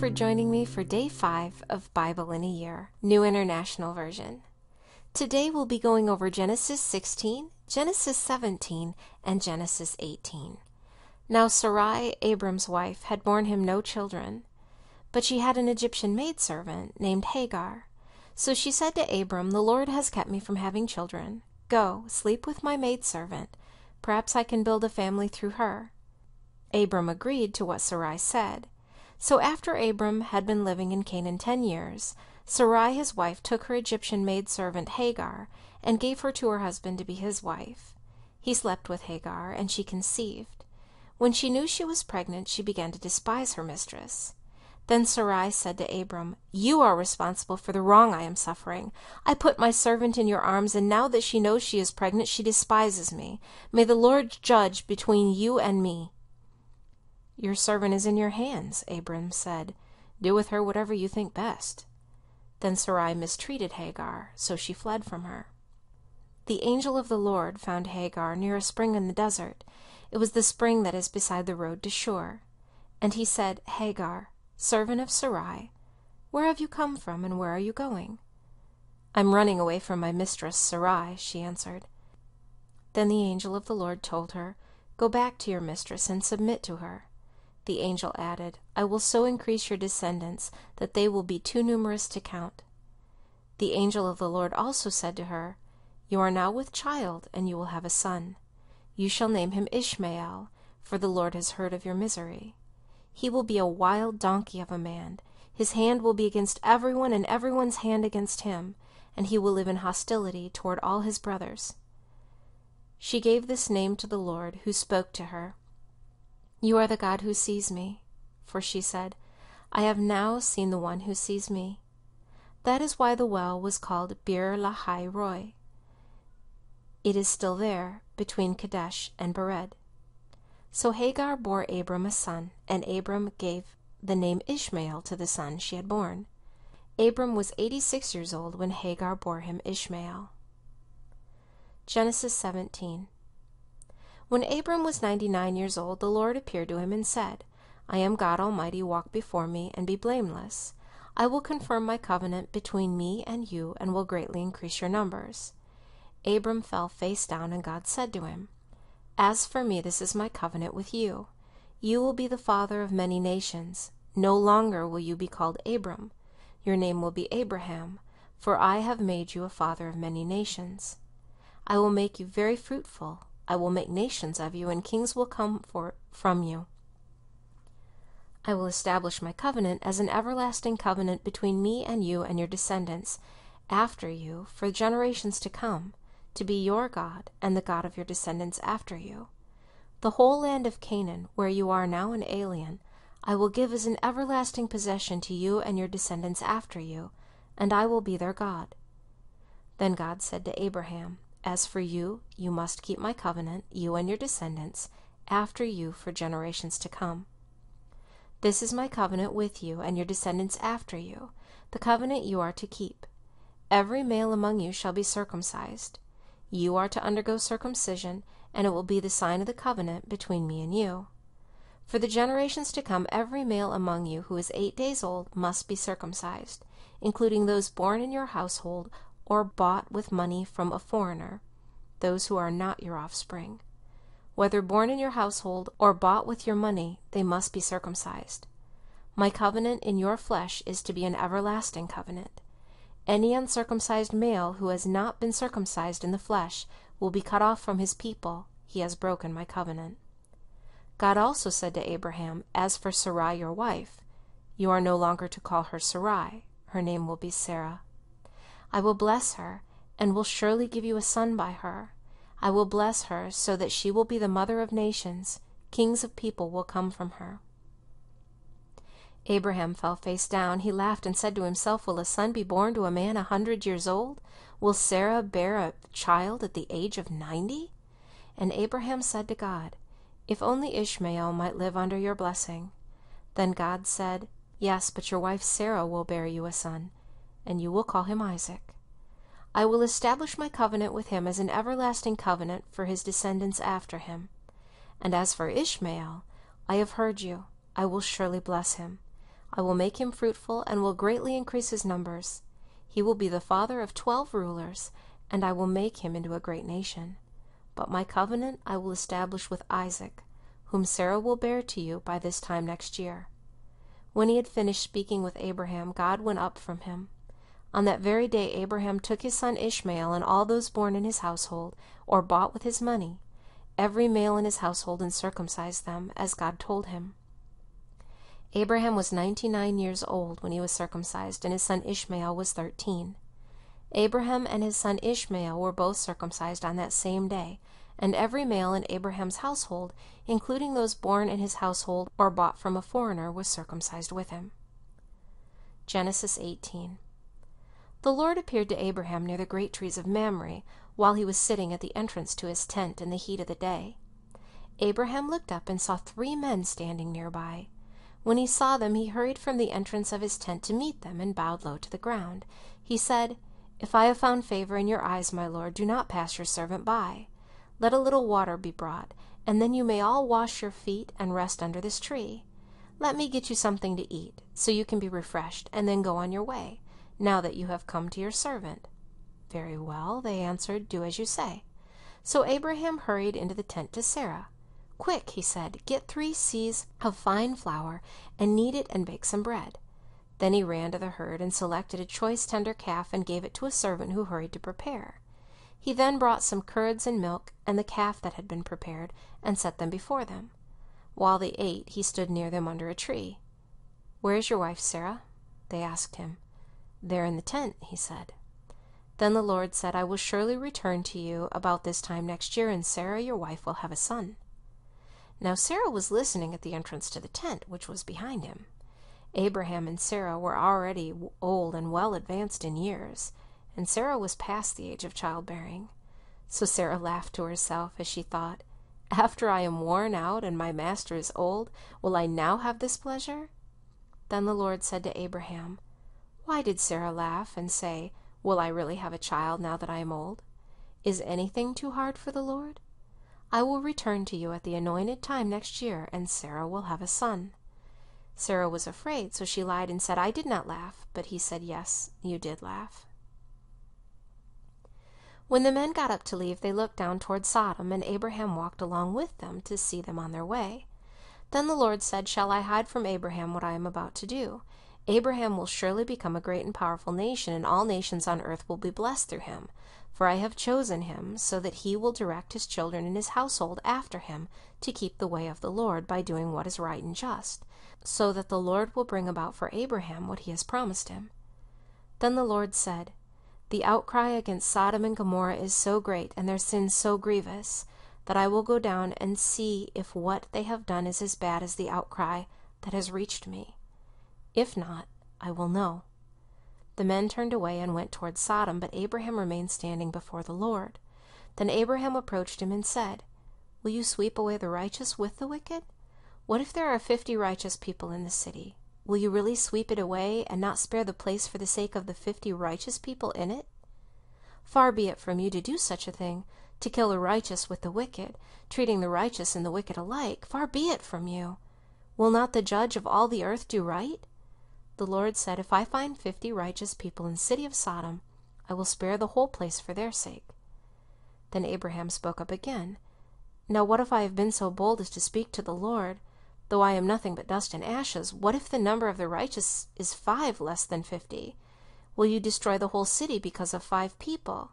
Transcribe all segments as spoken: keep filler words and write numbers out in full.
for joining me for day five of Bible in a Year, New International Version. Today we'll be going over Genesis sixteen, Genesis seventeen, and Genesis eighteen. Now Sarai, Abram's wife, had borne him no children, but she had an Egyptian maidservant named Hagar. So she said to Abram, "The Lord has kept me from having children. Go, sleep with my maidservant. Perhaps I can build a family through her." Abram agreed to what Sarai said. So after Abram had been living in Canaan ten years, Sarai his wife took her Egyptian maidservant Hagar and gave her to her husband to be his wife. He slept with Hagar, and she conceived. When she knew she was pregnant, she began to despise her mistress. Then Sarai said to Abram, "You are responsible for the wrong I am suffering. I put my servant in your arms, and now that she knows she is pregnant, she despises me. May the Lord judge between you and me." "Your servant is in your hands," Abram said. "Do with her whatever you think best." Then Sarai mistreated Hagar, so she fled from her. The angel of the Lord found Hagar near a spring in the desert. It was the spring that is beside the road to Shur. And he said, "Hagar, servant of Sarai, where have you come from, and where are you going?" "I'm running away from my mistress Sarai," she answered. Then the angel of the Lord told her, "Go back to your mistress and submit to her." The angel added, "I will so increase your descendants that they will be too numerous to count." The angel of the Lord also said to her, "You are now with child, and you will have a son. You shall name him Ishmael, for the Lord has heard of your misery. He will be a wild donkey of a man. His hand will be against everyone, and everyone's hand against him, and he will live in hostility toward all his brothers." She gave this name to the Lord, who spoke to her, "You are the God who sees me." For she said, "I have now seen the one who sees me." That is why the well was called Bir Lahai Roi. It is still there, between Kadesh and Bered. So Hagar bore Abram a son, and Abram gave the name Ishmael to the son she had borne. Abram was eighty-six years old when Hagar bore him Ishmael. Genesis seventeen. When Abram was ninety-nine years old, the Lord appeared to him and said, "I am God Almighty, walk before me, and be blameless. I will confirm my covenant between me and you, and will greatly increase your numbers." Abram fell face down, and God said to him, "As for me, this is my covenant with you. You will be the father of many nations. No longer will you be called Abram. Your name will be Abraham, for I have made you a father of many nations. I will make you very fruitful. I will make nations of you, and kings will come for, from you. I will establish my covenant as an everlasting covenant between me and you and your descendants after you for generations to come, to be your God and the God of your descendants after you. The whole land of Canaan, where you are now an alien, I will give as an everlasting possession to you and your descendants after you, and I will be their God." Then God said to Abraham, "As for you, you must keep my covenant, you and your descendants, after you for generations to come. This is my covenant with you and your descendants after you, the covenant you are to keep. Every male among you shall be circumcised. You are to undergo circumcision, and it will be the sign of the covenant between me and you. For the generations to come, every male among you who is eight days old must be circumcised, including those born in your household or bought with money from a foreigner, those who are not your offspring. Whether born in your household or bought with your money, they must be circumcised. My covenant in your flesh is to be an everlasting covenant. Any uncircumcised male who has not been circumcised in the flesh will be cut off from his people. He has broken my covenant." God also said to Abraham, "As for Sarai your wife, you are no longer to call her Sarai. Her name will be Sarah. I will bless her, and will surely give you a son by her. I will bless her so that she will be the mother of nations. Kings of people will come from her." Abraham fell face down. He laughed and said to himself, "Will a son be born to a man a hundred years old? Will Sarah bear a child at the age of ninety?" And Abraham said to God, "If only Ishmael might live under your blessing." Then God said, "Yes, but your wife Sarah will bear you a son, and you will call him Isaac. I will establish my covenant with him as an everlasting covenant for his descendants after him. And as for Ishmael, I have heard you. I will surely bless him. I will make him fruitful and will greatly increase his numbers. He will be the father of twelve rulers, and I will make him into a great nation. But my covenant I will establish with Isaac, whom Sarah will bear to you by this time next year." When he had finished speaking with Abraham, God went up from him. On that very day Abraham took his son Ishmael and all those born in his household, or bought with his money, every male in his household, and circumcised them, as God told him. Abraham was ninety-nine years old when he was circumcised, and his son Ishmael was thirteen. Abraham and his son Ishmael were both circumcised on that same day, and every male in Abraham's household, including those born in his household or bought from a foreigner, was circumcised with him. Genesis eighteen. The Lord appeared to Abraham near the great trees of Mamre, while he was sitting at the entrance to his tent in the heat of the day. Abraham looked up and saw three men standing nearby. When he saw them, he hurried from the entrance of his tent to meet them and bowed low to the ground. He said, "If I have found favor in your eyes, my lord, do not pass your servant by. Let a little water be brought, and then you may all wash your feet and rest under this tree. Let me get you something to eat, so you can be refreshed, and then go on your way, now that you have come to your servant." "Very well," they answered, "do as you say." So Abraham hurried into the tent to Sarah. "Quick," he said, "get three seahs of fine flour, and knead it and bake some bread." Then he ran to the herd and selected a choice tender calf and gave it to a servant who hurried to prepare. He then brought some curds and milk and the calf that had been prepared and set them before them. While they ate, he stood near them under a tree. "Where is your wife Sarah?" they asked him. "There in the tent," he said. Then the Lord said, "I will surely return to you about this time next year, and Sarah your wife will have a son." Now Sarah was listening at the entrance to the tent, which was behind him. Abraham and Sarah were already old and well advanced in years, and Sarah was past the age of childbearing. So Sarah laughed to herself as she thought, "After I am worn out and my master is old, will I now have this pleasure?" Then the Lord said to Abraham, "Why did Sarah laugh and say, 'Will I really have a child now that I am old?' Is anything too hard for the Lord? I will return to you at the anointed time next year, and Sarah will have a son." Sarah was afraid, so she lied and said, "I did not laugh." But he said, "Yes, you did laugh." When the men got up to leave, they looked down toward Sodom, and Abraham walked along with them to see them on their way. Then the Lord said, "Shall I hide from Abraham what I am about to do? Abraham will surely become a great and powerful nation, and all nations on earth will be blessed through him. For I have chosen him, so that he will direct his children and his household after him to keep the way of the Lord by doing what is right and just, so that the Lord will bring about for Abraham what he has promised him." Then the Lord said, "The outcry against Sodom and Gomorrah is so great, and their sin so grievous, that I will go down and see if what they have done is as bad as the outcry that has reached me. If not, I will know." The men turned away and went toward Sodom, but Abraham remained standing before the Lord. Then Abraham approached him and said, "Will you sweep away the righteous with the wicked? What if there are fifty righteous people in the city? Will you really sweep it away and not spare the place for the sake of the fifty righteous people in it? Far be it from you to do such a thing, to kill the righteous with the wicked, treating the righteous and the wicked alike. Far be it from you. Will not the judge of all the earth do right?" The Lord said, "If I find fifty righteous people in the city of Sodom, I will spare the whole place for their sake." Then Abraham spoke up again. "Now what if I have been so bold as to speak to the Lord? Though I am nothing but dust and ashes, what if the number of the righteous is five less than fifty? Will you destroy the whole city because of five people?"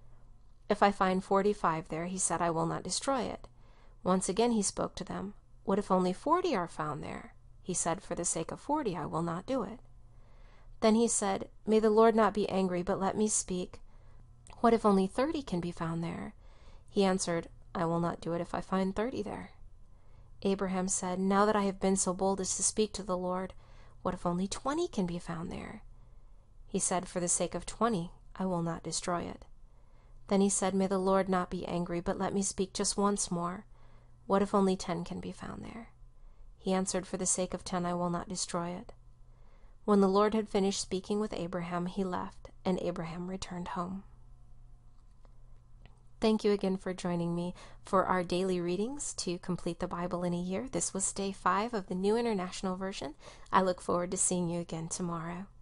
"If I find forty-five there," he said, "I will not destroy it." Once again he spoke to them. "What if only forty are found there?" He said, "For the sake of forty, I will not do it." Then he said, "May the Lord not be angry, but let me speak. What if only thirty can be found there?" He answered, "I will not do it if I find thirty there." Abraham said, "Now that I have been so bold as to speak to the Lord, what if only twenty can be found there?" He said, "For the sake of twenty, I will not destroy it." Then he said, "May the Lord not be angry, but let me speak just once more. What if only ten can be found there?" He answered, "For the sake of ten, I will not destroy it." When the Lord had finished speaking with Abraham, he left, and Abraham returned home. Thank you again for joining me for our daily readings to complete the Bible in a year. This was day five of the New International Version. I look forward to seeing you again tomorrow.